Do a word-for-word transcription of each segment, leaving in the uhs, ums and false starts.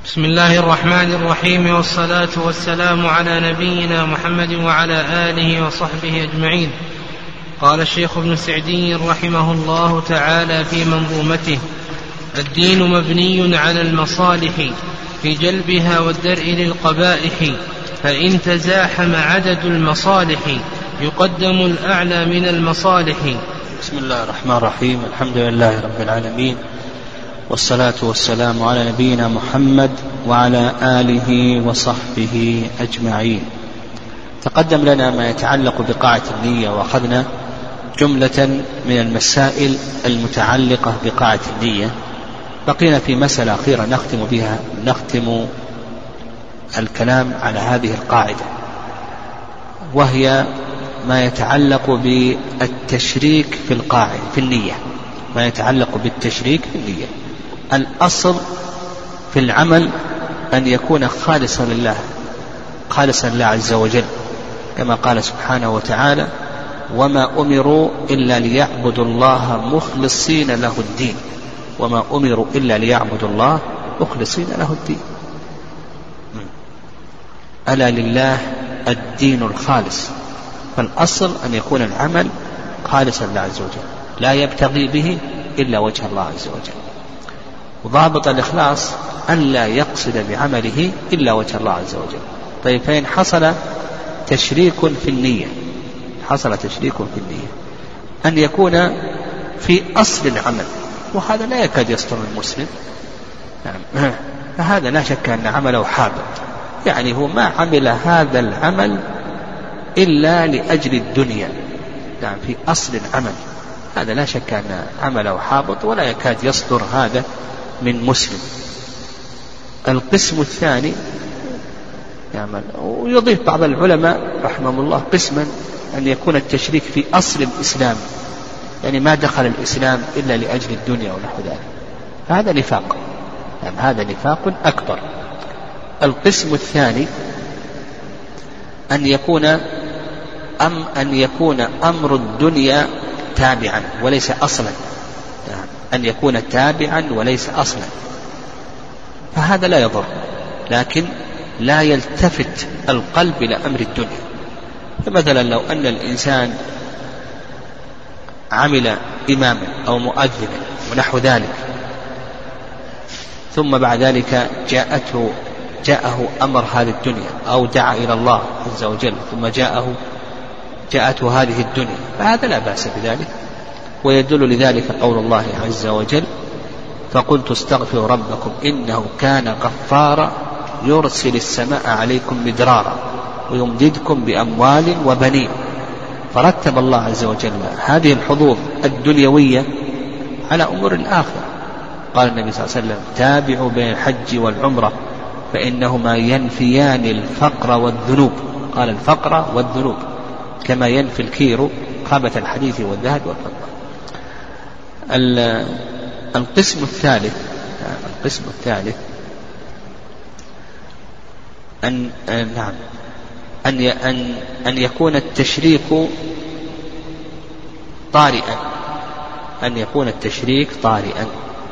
بسم الله الرحمن الرحيم، والصلاة والسلام على نبينا محمد وعلى آله وصحبه أجمعين. قال الشيخ ابن سعدي رحمه الله تعالى في منظومته: الدين مبني على المصالح في جلبها والدرء للقبائح، فإن تزاحم عدد المصالح يقدم الأعلى من المصالح. بسم الله الرحمن الرحيم، الحمد لله رب العالمين، والصلاة والسلام على نبينا محمد وعلى آله وصحبه أجمعين. تقدم لنا ما يتعلق بقاعة النية، وأخذنا جملة من المسائل المتعلقة بقاعة النية. بقينا في مسألة أخيرة نختم بها نختم الكلام على هذه القاعدة، وهي ما يتعلق بالتشريك في القاعدة في النية ما يتعلق بالتشريك في النية. الأصل في العمل أن يكون خالصا لله خالصا لله عز وجل، كما قال سبحانه وتعالى: وما أمروا إلا ليعبدوا الله مخلصين له الدين وما أمروا إلا ليعبدوا الله مخلصين له الدين. ألا لله الدين الخالص. فالأصل أن يكون العمل خالصا لله عز وجل، لا يبتغي به إلا وجه الله عز وجل. وضابط الإخلاص أن لا يقصد بعمله إلا وجه الله عز وجل. طيب، فإن حصل تشريك في النية حصل تشريك في النية أن يكون في أصل العمل، وهذا لا يكاد يصدر المسلم، يعني فهذا لا شك أن عمله حابط، يعني هو ما عمل هذا العمل إلا لأجل الدنيا، يعني في أصل العمل، هذا لا شك أن عمله حابط ولا يكاد يصدر هذا من مسلم. القسم الثاني يعمل، ويضيف بعض العلماء رحمهم الله قسما أن يكون التشريك في أصل الإسلام، يعني ما دخل الإسلام إلا لأجل الدنيا ونحو ذلك، فهذا نفاق، يعني هذا نفاق أكبر. القسم الثاني أن يكون أم أن يكون أمر الدنيا تابعا وليس أصلا، يعني أن يكون تابعا وليس أصلا، فهذا لا يضر، لكن لا يلتفت القلب إلى أمر الدنيا. فمثلا لو أن الإنسان عمل إماما أو مؤذنا ونحو ذلك، ثم بعد ذلك جاءته جاءه أمر هذه الدنيا، أو دعا إلى الله عز وجل ثم جاءه جاءته هذه الدنيا، فهذا لا بأس بذلك. ويدل لذلك قول الله عز وجل: فقلت استغفروا ربكم إنه كان غفارا يرسل السماء عليكم مدرارا ويمددكم بأموال وبنين. فرتب الله عز وجل هذه الحظوظ الدنيوية على أمور الآخرة. قال النبي صلى الله عليه وسلم: تابعوا بين الحج والعمرة فإنهما ينفيان الفقر والذنوب. قال: الفقر والذنوب كما ينفي الكير خامة الحديث والذهب والفضة. القسم الثالث القسم الثالث أن نعم أن أن أن يكون التشريك طارئا أن يكون التشريك طارئا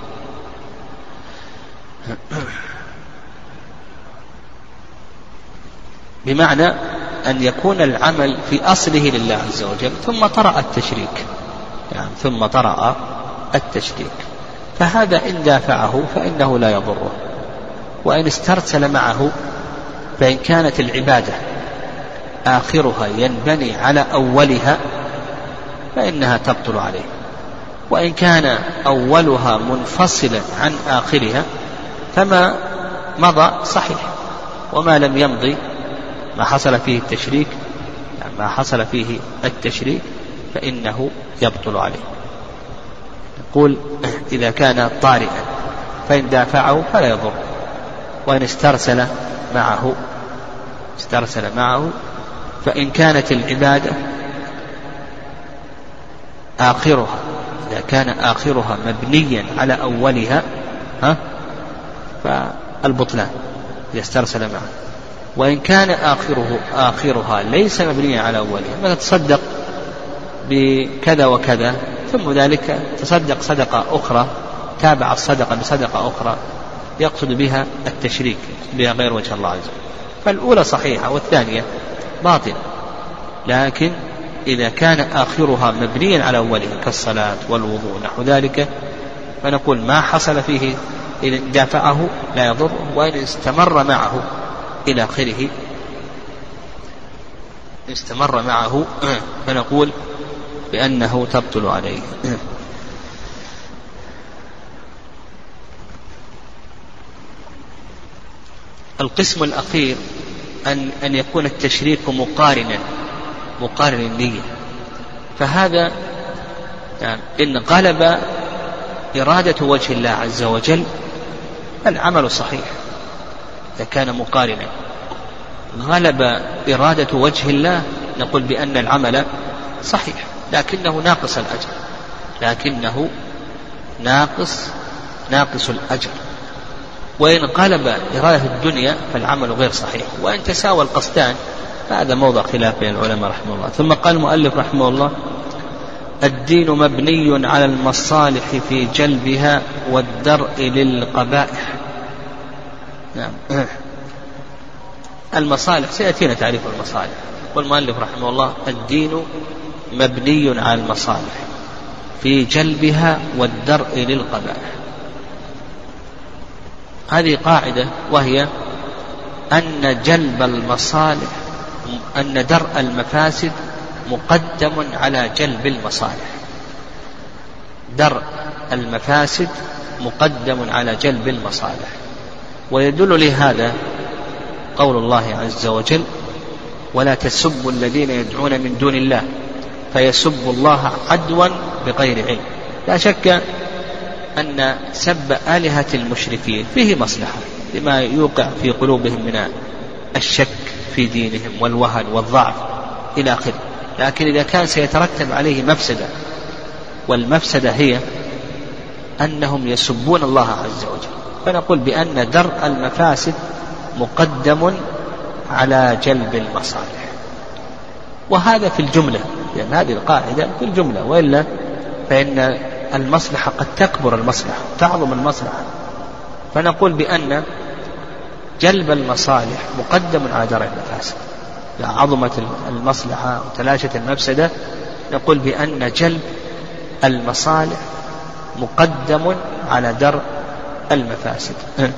بمعنى أن يكون العمل في أصله لله عز وجل، ثم طرأ التشريك يعني ثم طرأ التشريك فهذا إن دافعه فإنه لا يضره. وإن استرسل معه، فإن كانت العبادة آخرها ينبني على أولها فإنها تبطل عليه، وإن كان أولها منفصلا عن آخرها فما مضى صحيح، وما لم يمضي ما حصل فيه التشريك يعني ما حصل فيه التشريك فإنه يبطل عليه. نقول إذا كان طارئا فإن دافعه فلا يضر، وإن استرسل معه استرسل معه فإن كانت العبادة آخرها إذا كان آخرها مبنيا على أولها ها فالبطلان إذا استرسل معه. وإن كان آخره آخرها ليس مبنيا على أولها، ما تصدق بكذا وكذا ثم ذلك تصدق صدقة أخرى، تابع الصدقة بصدقة أخرى، يقصد بها التشريك بها غير وجه الله عز وجل، فالأولى صحيحة والثانية باطلة. لكن إذا كان آخرها مبنيا على أوله كالصلاة والوضوء نحو ذلك فنقول ما حصل فيه إن دافعه لا يضر، وإن استمر معه إلى آخره استمر معه فنقول بأنه تبطل عليه. القسم الأخير أن, أن يكون التشريك مقارنا مقارن النية، فهذا يعني إن غلب إرادة وجه الله عز وجل العمل صحيح إذا كان مقارنا. غلب إرادة وجه الله نقول بأن العمل صحيح لكنه ناقص الأجر، لكنه ناقص ناقص الأجر. وإن غلب إرادة الدنيا فالعمل غير صحيح. وإن تساوى القصدان فهذا موضع خلاف بين العلماء رحمه الله. ثم قال المؤلف رحمه الله: الدين مبني على المصالح في جلبها والدرء للقبائح. نعم. المصالح سيأتينا تعريف المصالح. والمؤلف رحمه الله: الدين مبني على المصالح في جلبها والدرء للقبائح. هذه قاعدة، وهي أن جلب المصالح أن درء المفاسد مقدم على جلب المصالح. درء المفاسد مقدم على جلب المصالح. ويدل لهذا قول الله عز وجل: ولا تسبوا الذين يدعون من دون الله فيسبوا الله عدوا بغير علم. لا شك أن سب آلهة المشركين فيه مصلحة لما يوقع في قلوبهم من الشك في دينهم والوهن والضعف إلى آخره، لكن إذا كان سيترتب عليه مفسدة، والمفسدة هي أنهم يسبون الله عز وجل، فنقول بأن درء المفاسد مقدم على جلب المصالح. وهذا في الجملة، لأن يعني هذه القاعدة في الجملة، وإلا فإن المصلحة قد تكبر المصلحة تعظم المصلحة، فنقول بأن جلب المصالح مقدم على درء المفاسد. إذا عظمت المصلحة وتلاشت المفسدة نقول بأن جلب المصالح مقدم على درء المفاسد.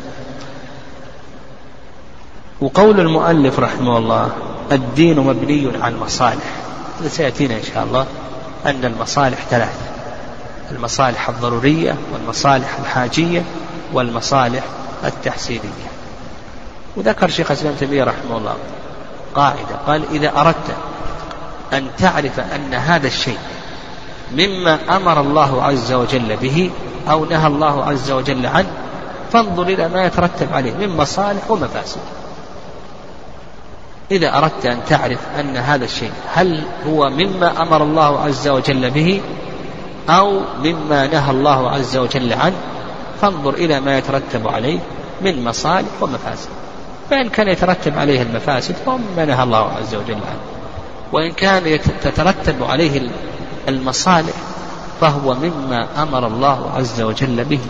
وقول المؤلف رحمه الله: الدين مبني على المصالح، سيأتينا إن شاء الله أن المصالح ثلاثة: المصالح الضرورية والمصالح الحاجية والمصالح التحسينية. وذكر شيخ الإسلام ابن تيمية رحمه الله قاعدة، قال: إذا أردت أن تعرف أن هذا الشيء مما أمر الله عز وجل به أو نهى الله عز وجل عنه فانظر إلى ما يترتب عليه من مصالح ومفاسد. إذا أردت أن تعرف أن هذا الشيء هل هو مما أمر الله عز وجل به أو مما نهى الله عز وجل عنه فانظر إلى ما يترتب عليه من مصالح ومفاسد. فإن كان يترتب عليه المفاسد فهو مما نهى الله عز وجل عنه، وإن كان تترتب عليه المصالح فهو مما أمر الله عز وجل به.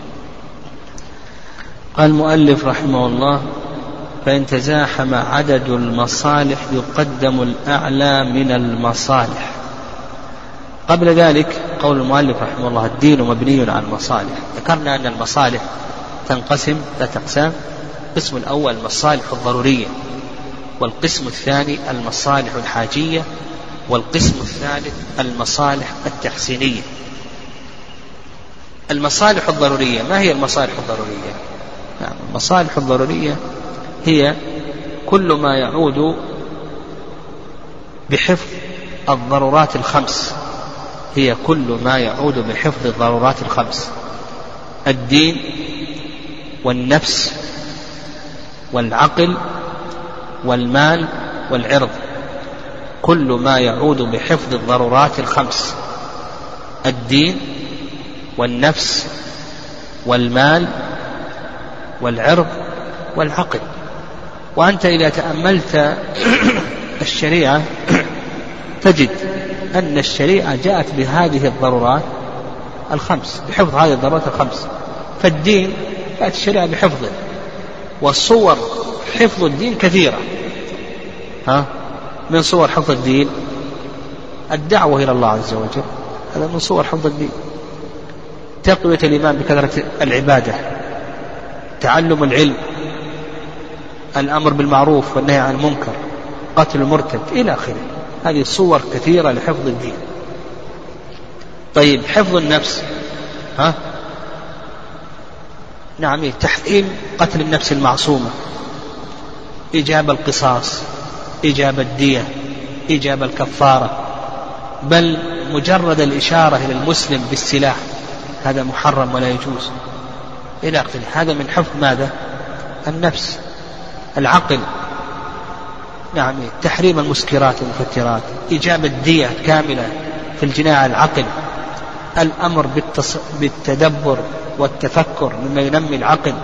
قال المؤلف رحمه الله: فإن تزاحم عدد المصالح يقدم الأعلى من المصالح. قبل ذلك قول المؤلف رحمه الله: الدين مبني على المصالح. ذكرنا أن المصالح تنقسم ثلاثة أقسام: القسم الأول المصالح الضرورية، والقسم الثاني المصالح الحاجية، والقسم الثالث المصالح التحسينية. المصالح الضرورية، ما هي المصالح الضرورية؟ نعم، المصالح الضرورية هي كل ما يعود بحفظ الضرورات الخمس هي كل ما يعود بحفظ الضرورات الخمس: الدين والنفس والعقل والمال والعرض. كل ما يعود بحفظ الضرورات الخمس: الدين والنفس والمال والعرض والعقل. وأنت إذا تأملت الشريعة تجد أن الشريعة جاءت بهذه الضرورات الخمس، بحفظ هذه الضرورات الخمس. فالدين جاءت الشريعة بحفظه. والصور حفظ الدين كثيرة. ها؟ من صور حفظ الدين الدعوة إلى الله عز وجل، هذا من صور حفظ الدين. تقوية الإيمان بكثرة العبادة، تعلم العلم، الأمر بالمعروف والنهي عن المنكر، قتل المرتد إلى آخره. هذه صور كثيرة لحفظ الدين. طيب حفظ النفس، ها؟ نعم، تحريم قتل النفس المعصومة، إيجاب القصاص، إيجاب الدية، إيجاب الكفارة، بل مجرد الإشارة إلى المسلم بالسلاح هذا محرم ولا يجوز إلى آخره. هذا من حفظ ماذا؟ النفس. العقل، نعم، تحريم المسكرات والمفترات، إيجاب الدية كاملة في الجناية على العقل، الأمر بالتص... بالتدبر والتفكر مما ينمي العقل،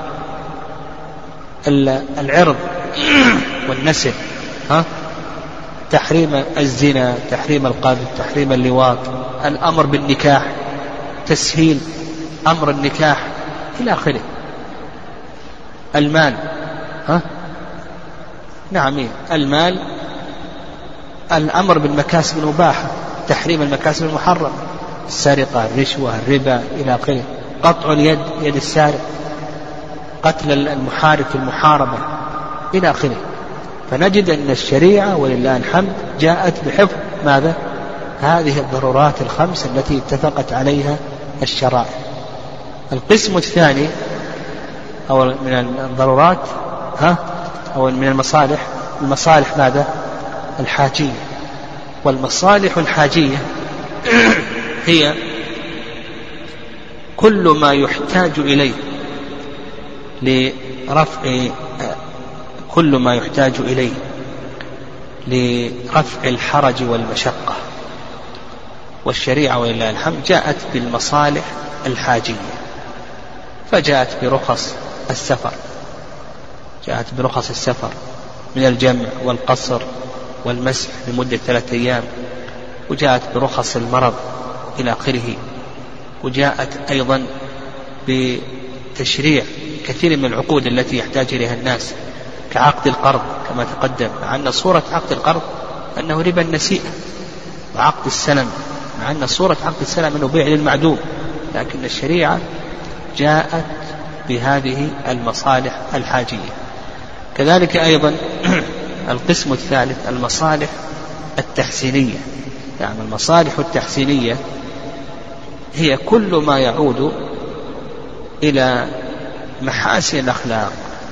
العرض والنسل، ها؟ تحريم الزنا، تحريم القذف، تحريم اللواط، الأمر بالنكاح، تسهيل أمر النكاح إلى آخره. المال، ها؟ نعم، المال، الأمر بالمكاسب المباحة، تحريم المكاسب المحرمة، السرقة، الرشوة، الربا إلى آخره. قطع اليد، يد السارق، قتل المحارب في المحاربة إلى آخره. فنجد أن الشريعة ولله الحمد جاءت بحفظ ماذا؟ هذه الضرورات الخمس التي اتفقت عليها الشرائع. القسم الثاني أو من الضرورات، ها؟ أو من المصالح، المصالح ماذا؟ الحاجية. والمصالح الحاجية هي كل ما يحتاج إليه لرفع كل ما يحتاج إليه لرفع الحرج والمشقة. والشريعة ولله الحمد جاءت بالمصالح الحاجية، فجاءت برخص السفر، جاءت برخص السفر من الجمع والقصر والمسح لمدة ثلاثة أيام، وجاءت برخص المرض إلى آخره. وجاءت أيضا بتشريع كثير من العقود التي يحتاج إليها الناس كعقد القرض كما تقدم، مع أن صورة عقد القرض أنه ربا النسيئة، وعقد السلم مع أن صورة عقد السلم أنه بيع للمعدوم، لكن الشريعة جاءت بهذه المصالح الحاجية. كذلك أيضا القسم الثالث المصالح التحسينية. يعني المصالح التحسينية هي كل ما يعود إلى محاسن الأخلاق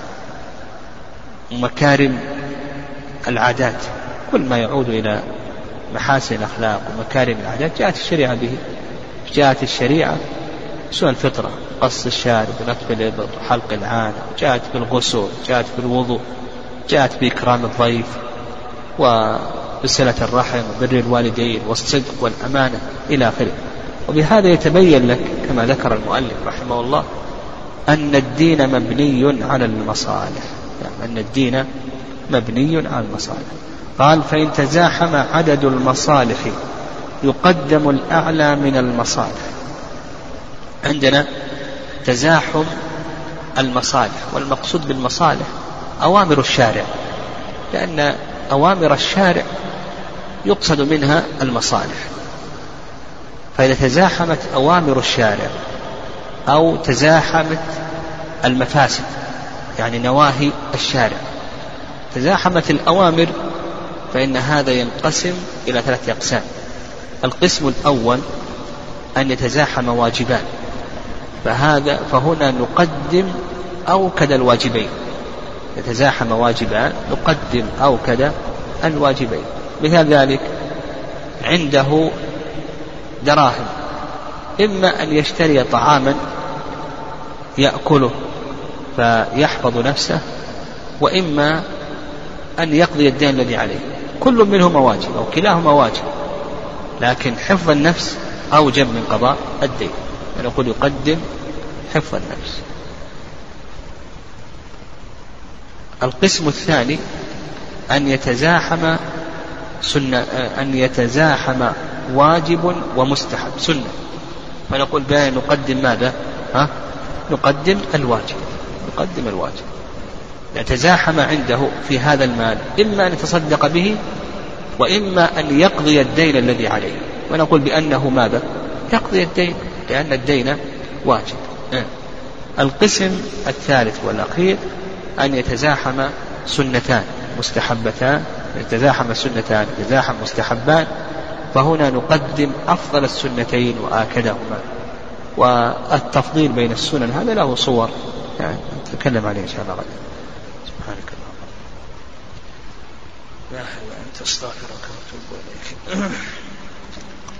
ومكارم العادات، كل ما يعود إلى محاسن الأخلاق ومكارم العادات جاءت الشريعة به. جاءت الشريعة سوى الفطرة، قص الشارب ونتف الإبط وحلق العانة، جاءت بالغسل، جاءت بالوضوء، جاءت بإكرام الضيف وبصلة الرحم وبر الوالدين والصدق والأمانة إلى آخره. وبهذا يتبين لك كما ذكر المؤلف رحمه الله أن الدين مبني على المصالح، يعني أن الدين مبني على المصالح. قال فإن تزاحم عدد المصالح يقدم الأعلى من المصالح. عندنا تزاحم المصالح، والمقصود بالمصالح أوامر الشارع، لأن أوامر الشارع يقصد منها المصالح. فإذا تزاحمت أوامر الشارع أو تزاحمت المفاسد، يعني نواهي الشارع، تزاحمت الأوامر، فإن هذا ينقسم إلى ثلاثة أقسام. القسم الأول أن يتزاحم واجبان، فهذا فهنا نقدم أوكد الواجبين. يتزاحم واجبان نقدم أوكد الواجبين. مثال ذلك عنده دراهم، إما أن يشتري طعاما يأكله فيحفظ نفسه، وإما أن يقضي الدين الذي عليه. كل منهما واجب أو كلاهما واجب، لكن حفظ النفس أوجب من قضاء الدين، فنقول يقدم حفظ النفس. القسم الثاني أن يتزاحم سنة، أن يتزاحم واجب ومستحب سنة، فنقول بأن نقدم ماذا؟ ها؟ نقدم الواجب. يقدم الواجب. يتزاحم عنده في هذا المال، إما أن يتصدق به وإما أن يقضي الدين الذي عليه، ونقول بأنه ماذا؟ يقضي الدين، لأن الدين واجب. القسم الثالث والأخير أن يتزاحم سنتان مستحبتان، يتزاحم سنتان يتزاحم مستحبان، فهنا نقدم أفضل السنتين وآكدهما. والتفضيل بين السنن هذا له صور يعني نتكلم عليه إن شاء الله غدا. سبحانك اللهم لا إله إلا أنت أستغفرك وأتوب إليك.